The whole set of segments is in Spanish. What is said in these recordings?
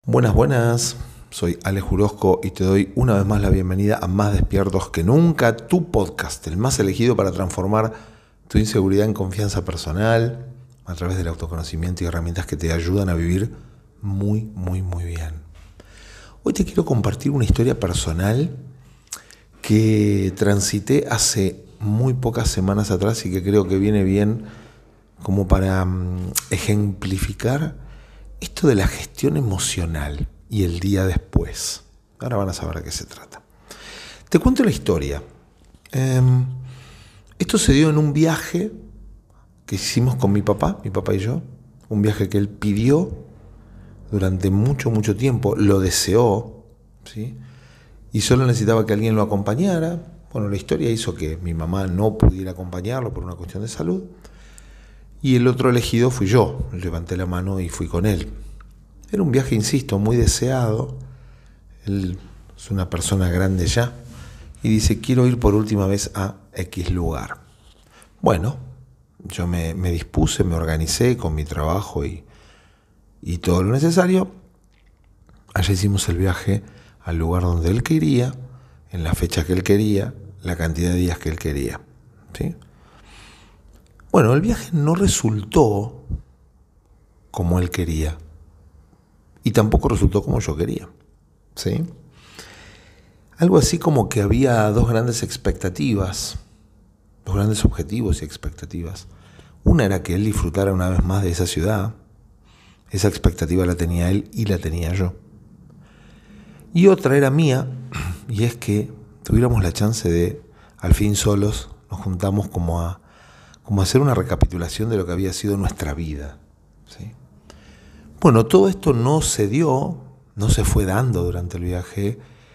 Buenas, buenas. Soy Alex Jurosco y te doy una vez más la bienvenida a Más Despiertos que Nunca, tu podcast, el más elegido para transformar tu inseguridad en confianza personal a través del autoconocimiento y herramientas que te ayudan a vivir muy bien. Hoy te quiero compartir una historia personal que transité hace muy pocas semanas atrás y que creo que viene bien como para ejemplificar esto de la gestión emocional y el día después. Ahora van a saber de qué se trata. Te cuento la historia. Esto se dio en un viaje que hicimos con mi papá y yo. Un viaje que él pidió durante mucho tiempo, lo deseó, ¿sí? Y solo necesitaba que alguien lo acompañara. Bueno, la historia hizo que mi mamá no pudiera acompañarlo por una cuestión de salud. Y el otro elegido fui yo. Levanté la mano y fui con él. Era un viaje, insisto, muy deseado. Él es una persona grande ya. Y dice, quiero ir por última vez a X lugar. Bueno, yo me dispuse, me organicé con mi trabajo y todo lo necesario. Allá hicimos el viaje al lugar donde él quería, en la fecha que él quería, la cantidad de días que él quería, ¿sí? Bueno, el viaje no resultó como él quería y tampoco resultó como yo quería, ¿sí? Algo así como que había dos grandes expectativas, dos grandes objetivos y expectativas. Una era que él disfrutara una vez más de esa ciudad. Esa expectativa la tenía él y la tenía yo. Y otra era mía, y es que tuviéramos la chance de, al fin solos, nos juntamos como a hacer una recapitulación de lo que había sido nuestra vida, ¿sí? Bueno, todo esto no se dio, no se fue dando durante el viaje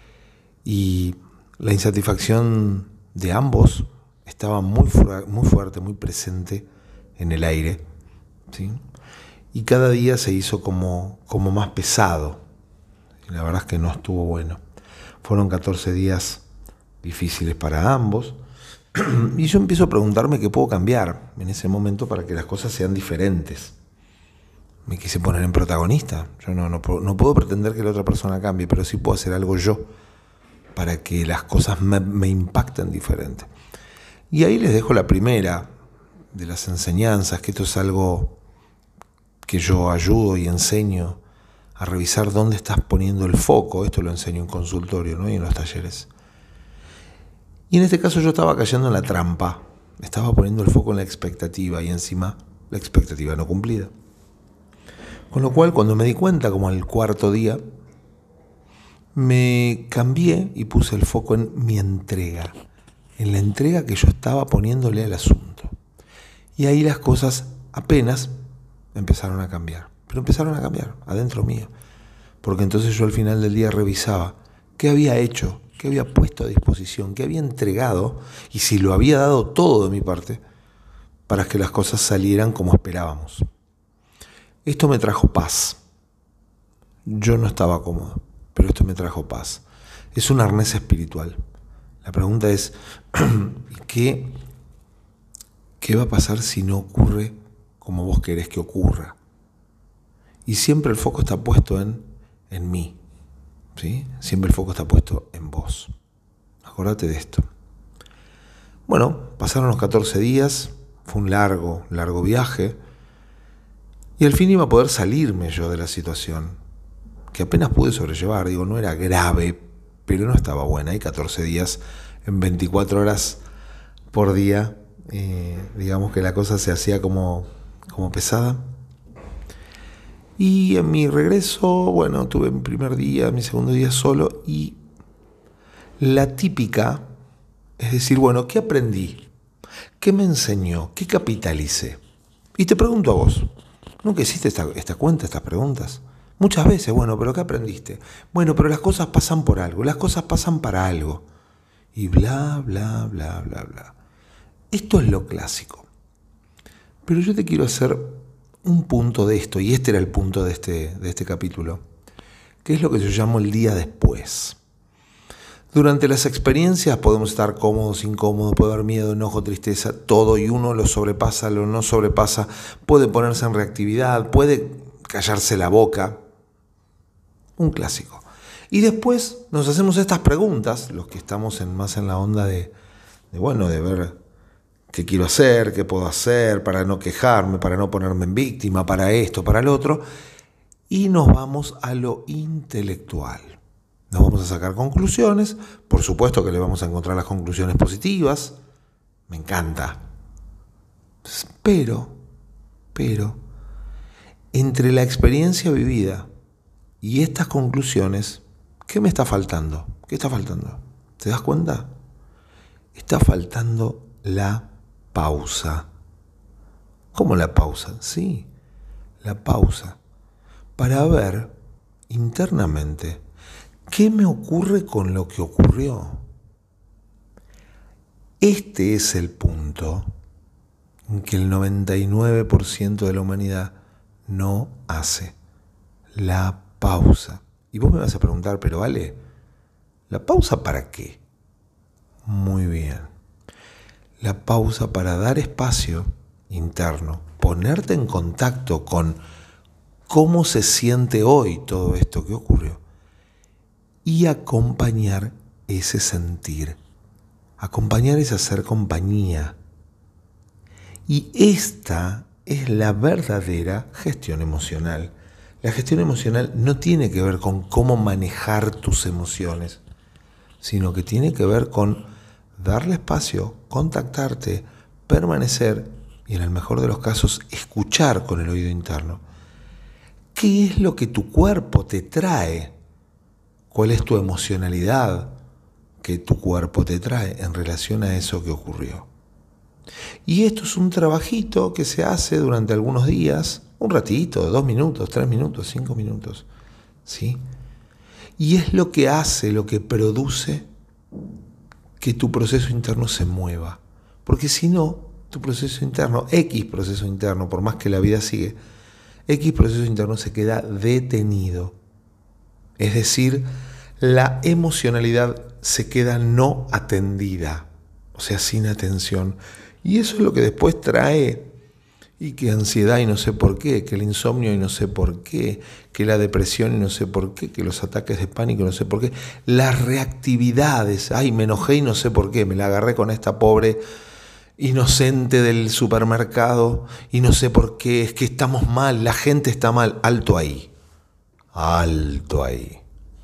y la insatisfacción de ambos estaba muy fuerte, muy presente en el aire, ¿sí? Y cada día se hizo como más pesado. Y la verdad es que no estuvo bueno. Fueron 14 días difíciles para ambos. Y yo empiezo a preguntarme qué puedo cambiar en ese momento para que las cosas sean diferentes. Me quise poner en protagonista. Yo no puedo pretender que la otra persona cambie, pero sí puedo hacer algo yo para que las cosas me impacten diferente. Y ahí les dejo la primera de las enseñanzas, que esto es algo que yo ayudo y enseño a revisar dónde estás poniendo el foco. Esto lo enseño en consultorio, ¿no? Y en los talleres. Y en este caso yo estaba cayendo en la trampa. Estaba poniendo el foco en la expectativa y encima la expectativa no cumplida. Con lo cual, cuando me di cuenta, como al cuarto día, me cambié y puse el foco en mi entrega. En la entrega que yo estaba poniéndole al asunto. Y ahí las cosas apenas empezaron a cambiar. Pero empezaron a cambiar adentro mío. Porque entonces yo al final del día revisaba qué había hecho, qué había puesto a disposición, qué había entregado y si lo había dado todo de mi parte para que las cosas salieran como esperábamos. Esto me trajo paz. Yo no estaba cómodo, pero esto me trajo paz. Es un arnés espiritual. La pregunta es, ¿qué va a pasar si no ocurre como vos querés que ocurra? Y siempre el foco está puesto en mí, ¿sí? Siempre el foco está puesto en vos. Acordate de esto. Bueno, pasaron los 14 días, fue un largo viaje, y al fin iba a poder salirme yo de la situación, que apenas pude sobrellevar. Digo, no era grave, pero no estaba buena. Y 14 días en 24 horas por día, digamos que la cosa se hacía como pesada. Y en mi regreso, bueno, tuve mi primer día, mi segundo día solo, y la típica es decir, bueno, ¿qué aprendí? ¿Qué me enseñó? ¿Qué capitalicé? Y te pregunto a vos, ¿nunca hiciste esta cuenta, estas preguntas? Muchas veces, bueno, ¿pero qué aprendiste? Bueno, pero las cosas pasan por algo, las cosas pasan para algo. Y bla. Esto es lo clásico. Pero yo te quiero hacer un punto de esto, y este era el punto de este capítulo, que es lo que yo llamo el día después. Durante las experiencias podemos estar cómodos, incómodos, puede haber miedo, enojo, tristeza, todo, y uno lo sobrepasa, lo no sobrepasa, puede ponerse en reactividad, puede callarse la boca, Un clásico. Y después nos hacemos estas preguntas, los que estamos más en la onda de ver qué quiero hacer, qué puedo hacer para no quejarme, para no ponerme en víctima, para esto, para el otro, y nos vamos a lo intelectual. Nos vamos a sacar conclusiones, por supuesto que le vamos a encontrar las conclusiones positivas, me encanta. Pero, entre la experiencia vivida y estas conclusiones, ¿qué me está faltando? ¿Qué está faltando? ¿Te das cuenta? Está faltando la pausa. ¿Cómo la pausa? Sí, la pausa. Para ver internamente qué me ocurre con lo que ocurrió. Este es el punto en que el 99% de la humanidad no hace. La pausa. Y vos me vas a preguntar, pero Ale, ¿la pausa para qué? Muy bien. La pausa para dar espacio interno, ponerte en contacto con cómo se siente hoy todo esto que ocurrió y acompañar ese sentir. Acompañar es hacer compañía. Y esta es la verdadera gestión emocional. La gestión emocional no tiene que ver con cómo manejar tus emociones, sino que tiene que ver con darle espacio, contactarte, permanecer y en el mejor de los casos escuchar con el oído interno. ¿Qué es lo que tu cuerpo te trae? ¿Cuál es tu emocionalidad que tu cuerpo te trae en relación a eso que ocurrió? Y esto es un trabajito que se hace durante algunos días, un ratito, 2 minutos, 3 minutos, 5 minutos, ¿sí? Y es lo que hace, lo que produce que tu proceso interno se mueva. Porque si no, tu proceso interno, X proceso interno, por más que la vida sigue, X proceso interno se queda detenido. Es decir, la emocionalidad se queda no atendida, o sea, sin atención. Y eso es lo que después trae, y que ansiedad y no sé por qué, que el insomnio y no sé por qué, que la depresión y no sé por qué, que los ataques de pánico y no sé por qué, las reactividades, ay, me enojé y no sé por qué, me la agarré con esta pobre inocente del supermercado y no sé por qué, es que estamos mal, la gente está mal, alto ahí, alto ahí.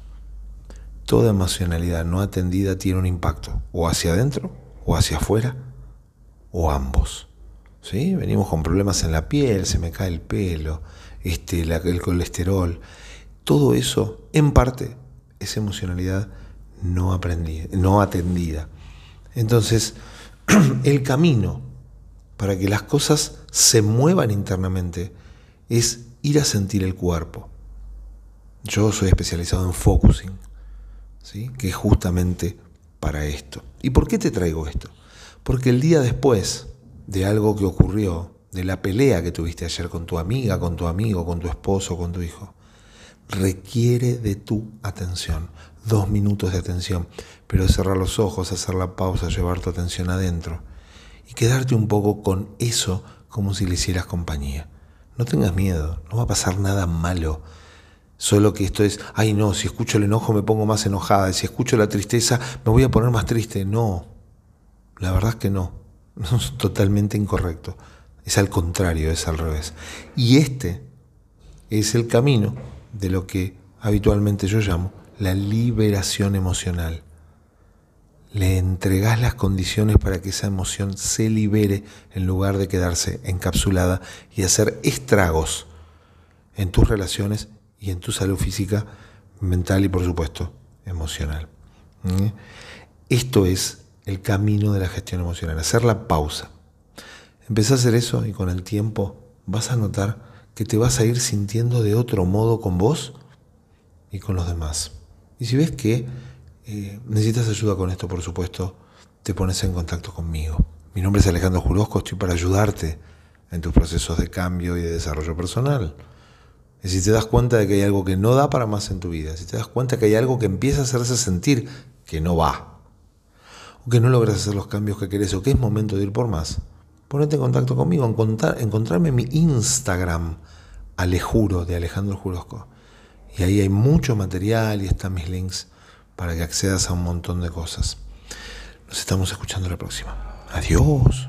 Toda emocionalidad no atendida tiene un impacto, o hacia adentro, o hacia afuera, o ambos. ¿Sí? Venimos con problemas en la piel, se me cae el pelo, el colesterol. Todo eso, en parte, es emocionalidad no atendida. Entonces, el camino para que las cosas se muevan internamente es ir a sentir el cuerpo. Yo soy especializado en focusing, ¿sí? Que es justamente para esto. ¿Y por qué te traigo esto? Porque el día después de algo que ocurrió, de la pelea que tuviste ayer con tu amiga, con tu amigo, con tu esposo, con tu hijo, requiere de tu atención. 2 minutos de atención, pero cerrar los ojos, hacer la pausa, llevar tu atención adentro y quedarte un poco con eso como si le hicieras compañía. No tengas miedo, no va a pasar nada malo. Solo que esto es, ay no, si escucho el enojo me pongo más enojada, y si escucho la tristeza me voy a poner más triste. No, la verdad es que no. No es totalmente incorrecto. Es al contrario, es al revés. Y este es el camino de lo que habitualmente yo llamo la liberación emocional. Le entregás las condiciones para que esa emoción se libere en lugar de quedarse encapsulada y hacer estragos en tus relaciones y en tu salud física, mental y, por supuesto, emocional. Esto es el camino de la gestión emocional, hacer la pausa. Empezá a hacer eso y con el tiempo vas a notar que te vas a ir sintiendo de otro modo con vos y con los demás. Y si ves que necesitas ayuda con esto, por supuesto, te pones en contacto conmigo. Mi nombre es Alejandro Jurosco, estoy para ayudarte en tus procesos de cambio y de desarrollo personal. Y si te das cuenta de que hay algo que no da para más en tu vida, si te das cuenta que hay algo que empieza a hacerse sentir que no va, o que no logras hacer los cambios que querés, o que es momento de ir por más, ponete en contacto conmigo, encontrarme en mi Instagram, Alejuro, de Alejandro Jurosco, Y ahí hay mucho material y están mis links para que accedas a un montón de cosas. Nos estamos escuchando la próxima. Adiós.